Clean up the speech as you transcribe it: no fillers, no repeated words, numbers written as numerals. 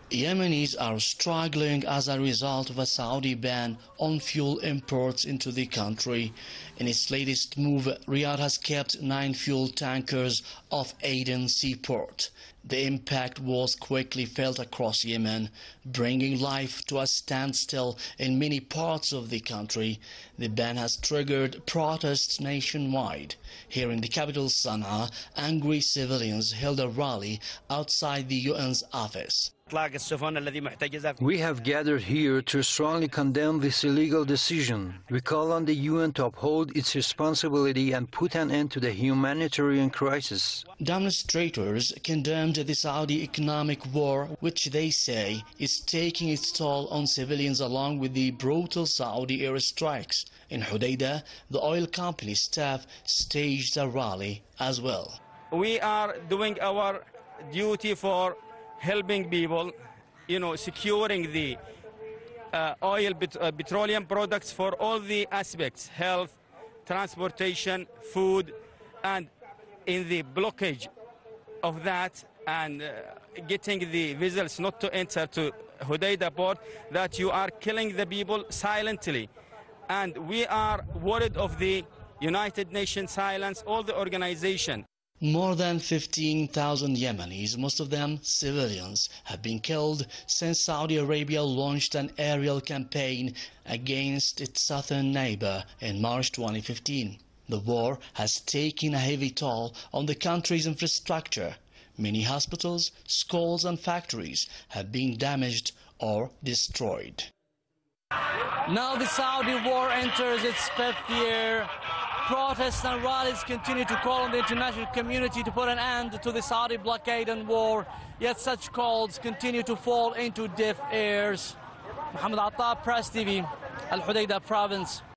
Yemenis are struggling as a result of a Saudi ban on fuel imports into the country. In its latest move, Riyadh has kept 9 fuel tankers off Aden seaport. The impact was quickly felt across Yemen, bringing life to a standstill in many parts of the country. The ban has triggered protests nationwide. Here in the capital Sana'a, angry civilians held a rally outside the UN's office. We have gathered here to strongly condemn this illegal decision. We call on the UN to uphold its responsibility and put an end to the humanitarian crisis. Demonstrators condemned the Saudi economic war, which they say is taking its toll on civilians along with the brutal Saudi airstrikes. In Hodeidah, the oil company staff staged a rally as well. We are doing our duty for helping people, securing the petroleum products for all the aspects, health, transportation, food, and in the blockage of that and getting the vessels not to enter to Hodeidah port, that you are killing the people silently. And we are worried of the United Nations silence, all the organization. More than 15,000 Yemenis, most of them civilians, have been killed since Saudi Arabia launched an aerial campaign against its southern neighbor in March 2015. The war has taken a heavy toll on the country's infrastructure. Many hospitals, schools and factories have been damaged or destroyed. Now the Saudi war enters its 5th year. Protests and rallies continue to call on the international community to put an end to the Saudi blockade and war, yet such calls continue to fall into deaf ears. Mohammed Atta, Press TV, Al Hodeidah province.